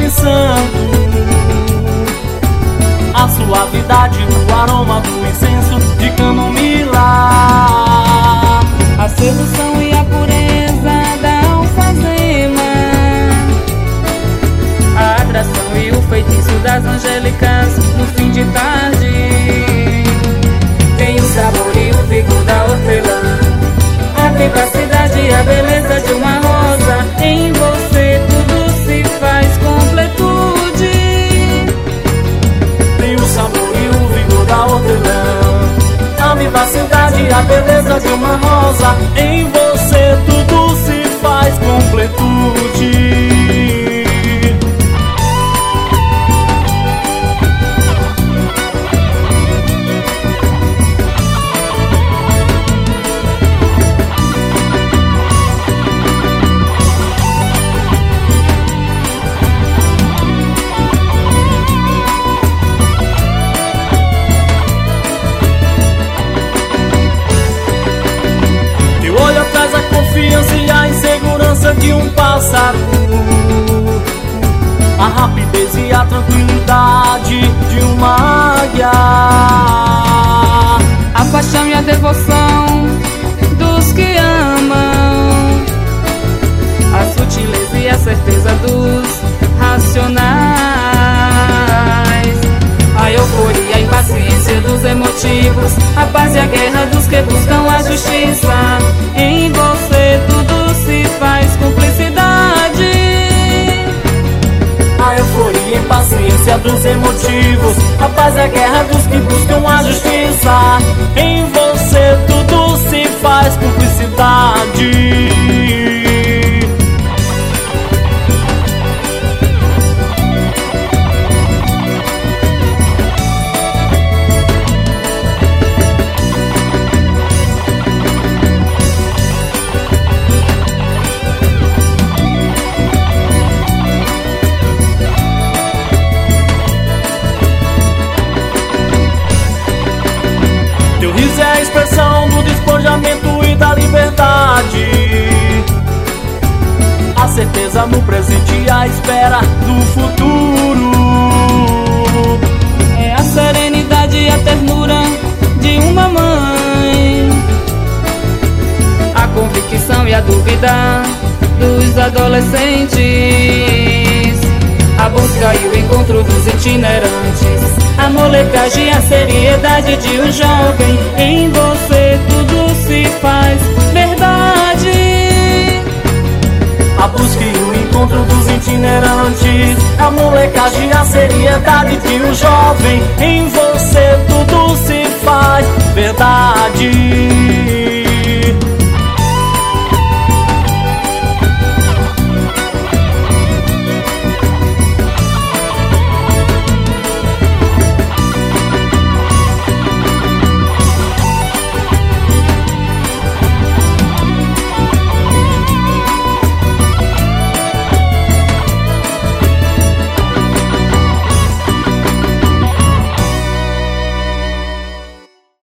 pensando. A suavidade do aroma do incenso de camomila, a sedução e a pureza da alfazema, a atração e o feitiço das angélicas no fim de tarde. Tem o sabor e o vigor da hortelã, a vivacidade e a beleza de uma rosa. Em você tudo se faz completude. Tem o sabor e o vigor da hortelã, a vivacidade e a beleza de uma rosa. Em você tudo se faz completude. E a insegurança de um pássaro, a rapidez e a tranquilidade de uma águia, a paixão e a devoção dos que amam, a sutileza e a certeza dos racionais, a euforia e a impaciência dos emotivos, a paz e a guerra dos que buscam a justiça. Em você tudo se faz cumplicidade, a euforia e a impaciência dos emotivos, a paz e a guerra dos que buscam a justiça. Em você tudo se faz cumplicidade. Teu riso é a expressão do despojamento e da liberdade, a certeza no presente e a espera do futuro. É a serenidade e a ternura de uma mãe, a convicção e a dúvida dos adolescentes, a busca e o encontro dos itinerantes, a molecagem e a seriedade de um jovem. Em você tudo se faz verdade, a busca e o encontro dos itinerantes, a molecagem e a seriedade de um jovem. Em você tudo se faz verdade.